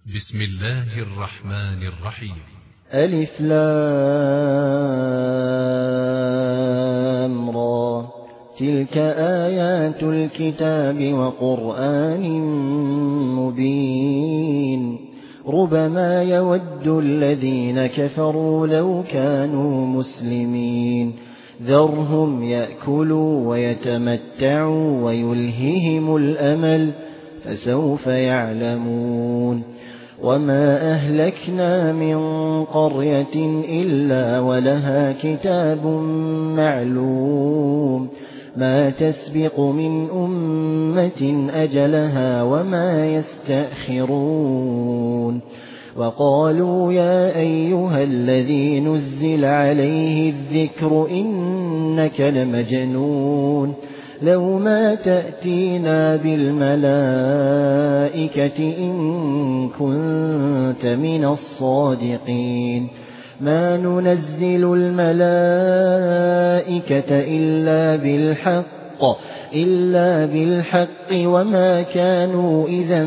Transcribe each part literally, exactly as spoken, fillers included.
بسم الله الرحمن الرحيم. ألف لام را، تلك آيات الكتاب وقرآن مبين. ربما يود الذين كفروا لو كانوا مسلمين، ذرهم يأكلوا ويتمتعوا ويلههم الأمل، فسوف يعلمون. وما أهلكنا من قرية إلا ولها كتاب معلوم، ما تسبق من أمة أجلها وما يستأخرون. وقالوا يا أيها الذي نزل عليه الذكر إنك لمجنون، لو ما تأتينا بالملائكة إن كنت من الصادقين. ما ننزل الملائكة إلا بالحق إلا بالحق وما كانوا إذا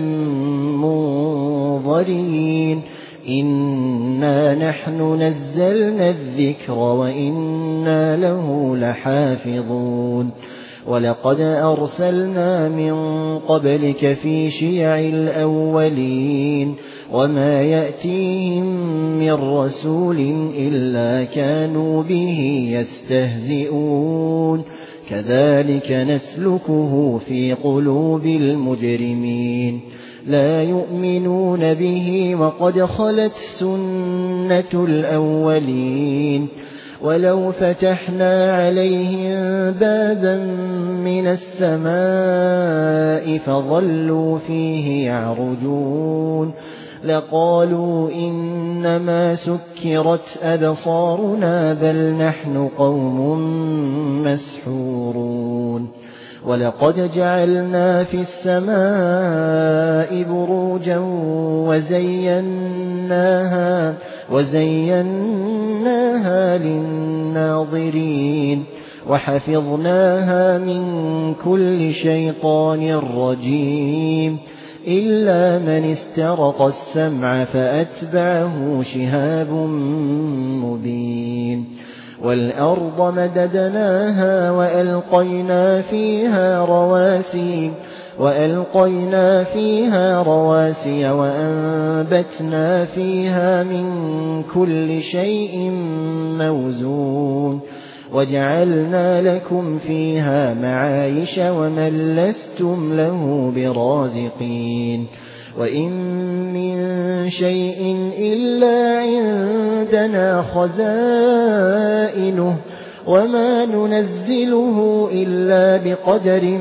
منظرين. إنا نحن نزلنا الذكر وإنا له لحافظون. ولقد أرسلنا من قبلك في شيع الأولين، وما يأتيهم من رسول إلا كانوا به يستهزئون. كذلك نسلكه في قلوب المجرمين، لا يؤمنون به وقد خلت سنة الأولين. ولو فتحنا عليهم بابا من السماء فظلوا فيه يعرجون لقالوا إنما سكرت أبصارنا بل نحن قوم مسحورون. ولقد جعلنا في السماء بروجا وزيناها وزيناها للناظرين وحفظناها من كل شيطان رجيم إلا من استرق السمع فأتبعه شهاب مبين. والأرض مددناها وألقينا فيها رواسي وألقينا فيها رواسي وأنبتنا فيها من كل شيء موزون وجعلنا لكم فيها معايش ومن لستم له برازقين. وإن من شيء إلا عندنا خزائنه وما ننزله إلا بقدر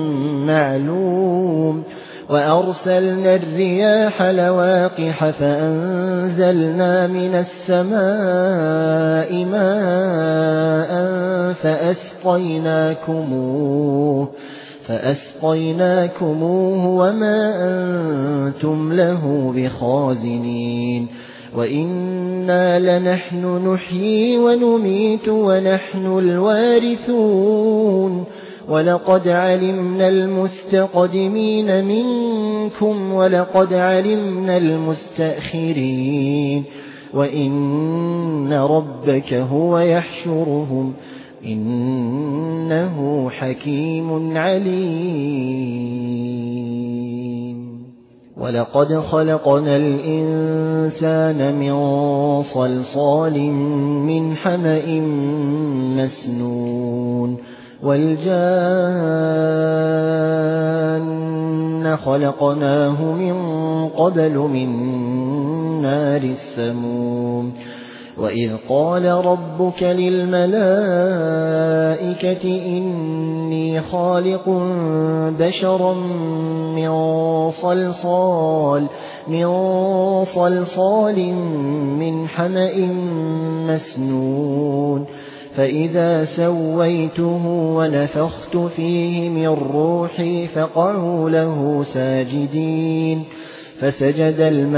معلوم. وأرسلنا الرياح لواقح فأنزلنا من السماء ماء فأسقيناكموه فأسقيناكموه وما أنتم له بخازنين. وإنا لنحن نحيي ونميت ونحن الوارثون. ولقد علمنا المستقدمين منكم ولقد علمنا المستأخرين وإن ربك هو يحشرهم إنه حكيم عليم. ولقد خلقنا الإنسان من صلصال من حمأ مسنون والجان خلقناه من قبل من نار السموم. وإذ قال ربك للملائكة إني خالق بشرا من صلصال من صلصال من حمأ مسنون فإذا سويته ونفخت فيه من روحي فقعوا له ساجدين. فسجد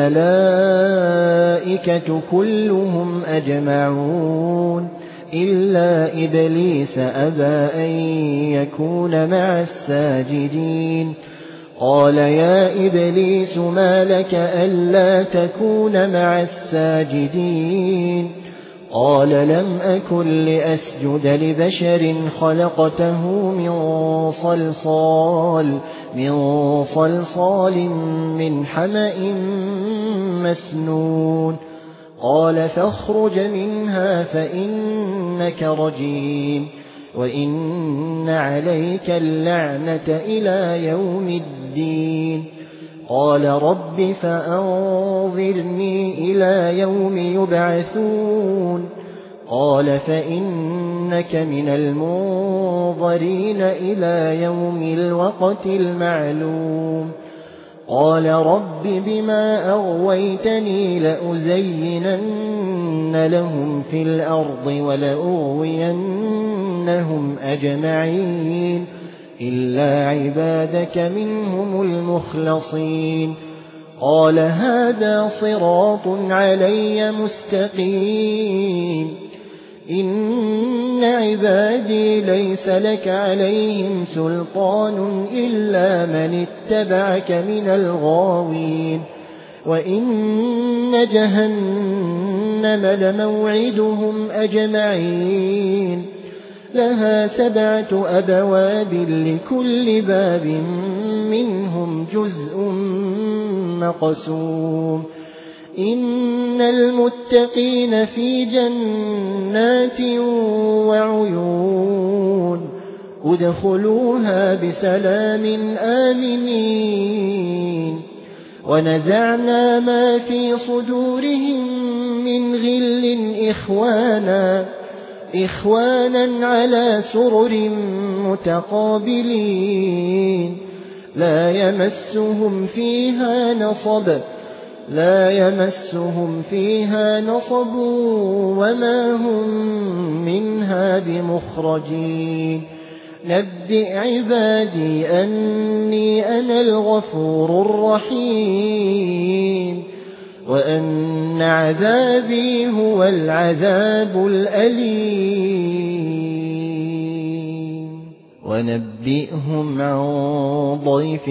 الملائكة كلهم أجمعون إلا إبليس أبى أن يكون مع الساجدين. قال يا إبليس ما لك ألا تكون مع الساجدين قال لم أكن لأسجد لبشر خلقته من صلصال من صلصال من حمأ مسنون قال فاخرج منها فإنك رجيم وإن عليك اللعنة إلى يوم الدين قال رب فأنظرني إلى يوم يبعثون قال فإنك من المنظرين إلى يوم الوقت المعلوم قال رب بما أغويتني لأزينن لهم في الأرض ولأغوينهم أجمعين إلا عبادك منهم المخلصين قال هذا صراط علي مستقيم إن عبادي ليس لك عليهم سلطان إلا من اتبعك من الغاوين وإن جهنم لموعدهم أجمعين لها سبعة أبواب لكل باب منهم جزء مقسوم إن المتقين في جنات وعيون ادخلوها بسلام آمنين ونزعنا ما في صدورهم من غل إخوانا إخوانا على سرر متقابلين لا يمسهم فيها نصب لا يمسهم فيها نصب وما هم منها بمخرجين نبئ عبادي أني أنا الغفور الرحيم وأن عذابي هو العذاب الأليم ونبئهم عن ضيف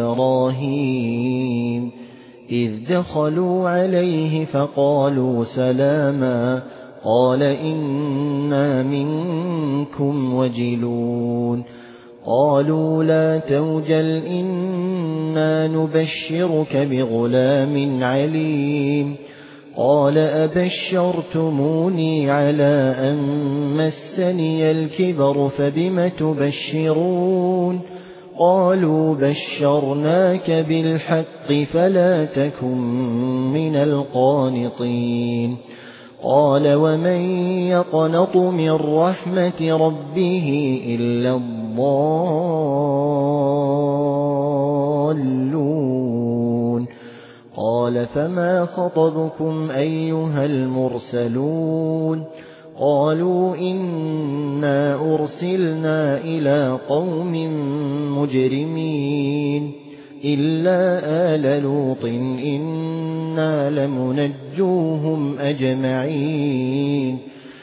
إبراهيم إذ دخلوا عليه فقالوا سلاما قال إنا منكم وجلون قالوا لا توجل إنا نبشرك بغلام عليم قال أبشرتموني على أن مسني الكبر فبم تبشرون قالوا بشرناك بالحق فلا تكن من القانطين قال ومن يقنط من رحمة ربه إلا الضالون قال فما خطبكم أيها المرسلون قالوا إنا أرسلنا إلى قوم مجرمين إلا آل لوط إنا لمنجوهم أجمعين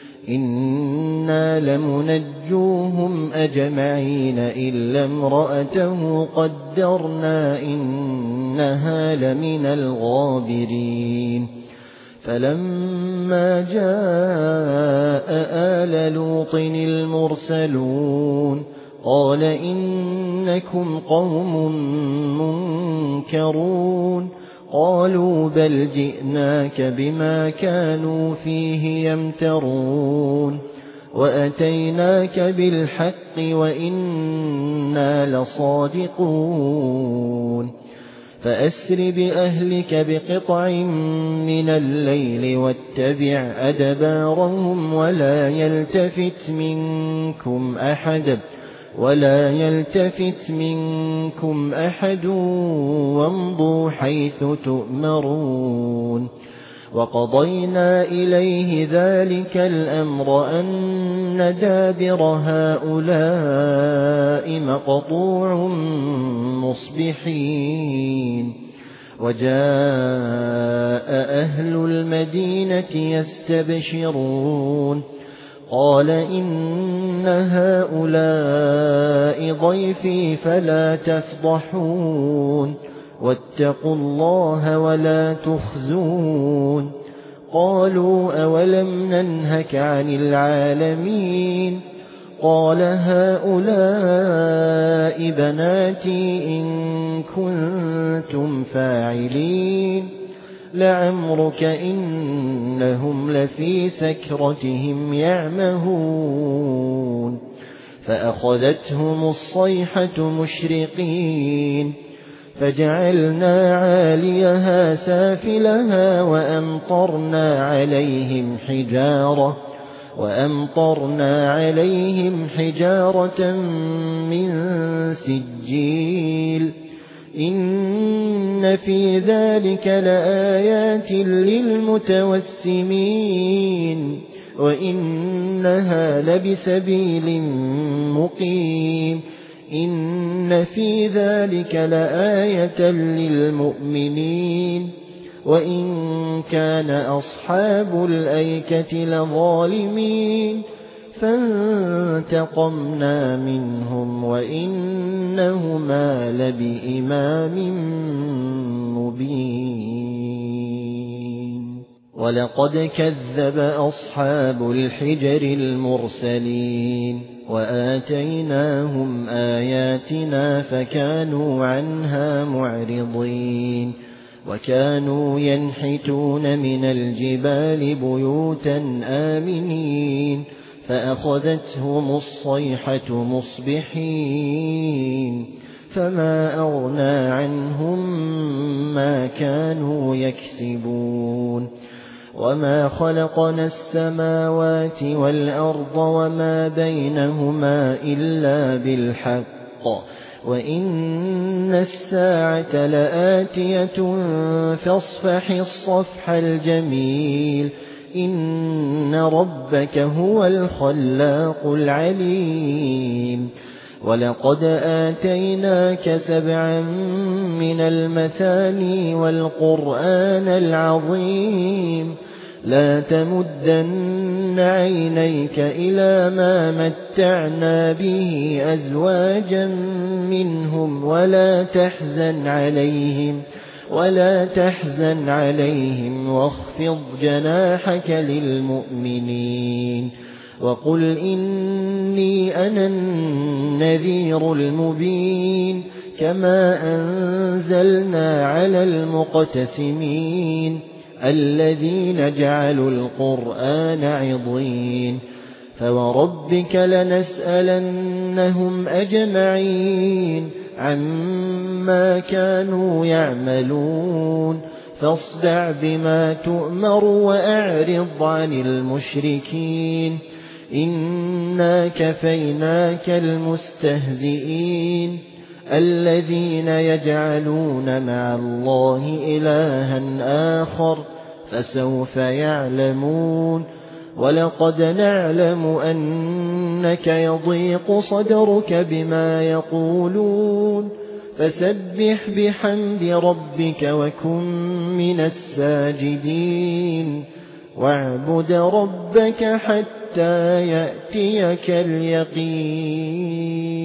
إنا لمنجوهم أجمعين إلا امرأته قدرنا إنها لمن الغابرين فلما جاء آل لوط المرسلون قال إنكم قوم منكرون قالوا بل جئناك بما كانوا فيه يمترون وأتيناك بالحق وإنا لصادقون فأسر بأهلك بقطع من الليل واتبع أدبارهم ولا يلتفت منكم أحد ولا يلتفت منكم أحد وامضوا حيث تؤمرون وقضينا إليه ذلك الأمر أن دابر هؤلاء مقطوع مصبحين وجاء أهل المدينة يستبشرون قال إن هؤلاء ضيفي فلا تفضحون واتقوا الله ولا تخزون قالوا أولم ننهك عن العالمين قال هؤلاء بناتي إن كنتم فاعلين لعمرك إنهم لفي سكرتهم يعمهون فأخذتهم الصيحة مشرقين فجعلنا عاليها سافلها وأمطرنا عليهم حجارة وأمطرنا عليهم حجارة من سجيل إن في ذلك لآيات للمتوسمين وإنها لبسبيل مقيم إن في ذلك لآية للمؤمنين وإن كان أصحاب الأيكة لظالمين فانتقمنا منهم وإنهما لبإمام مبين ولقد كذب أصحاب الحجر المرسلين وآتيناهم آياتنا فكانوا عنها معرضين وكانوا ينحتون من الجبال بيوتا آمنين فأخذتهم الصيحة مصبحين فما أغنى عنهم ما كانوا يكسبون وما خلقنا السماوات والأرض وما بينهما إلا بالحق وإن الساعة لآتية فاصفح الصفح الجميل إن ربك هو الخلاق العليم ولقد آتيناك سبعا من المثاني والقرآن العظيم لا تمدن عينيك إلى ما متعنا به أزواجا منهم ولا تحزن عليهم ولا تحزن عليهم واخفض جناحك للمؤمنين وقل إني أنا النذير المبين كما أنزلنا على المقتسمين الذين جعلوا القرآن عضين فوربك لنسألنهم أجمعين عما كانوا يعملون فاصدع بما تؤمر وأعرض عن المشركين إنا كفيناك المستهزئين الذين يجعلون مع الله إلها آخر فسوف يعلمون ولقد نعلم أنك يضيق صدرك بما يقولون فسبح بحمد ربك وكن من الساجدين واعبد ربك حتى يأتيك اليقين.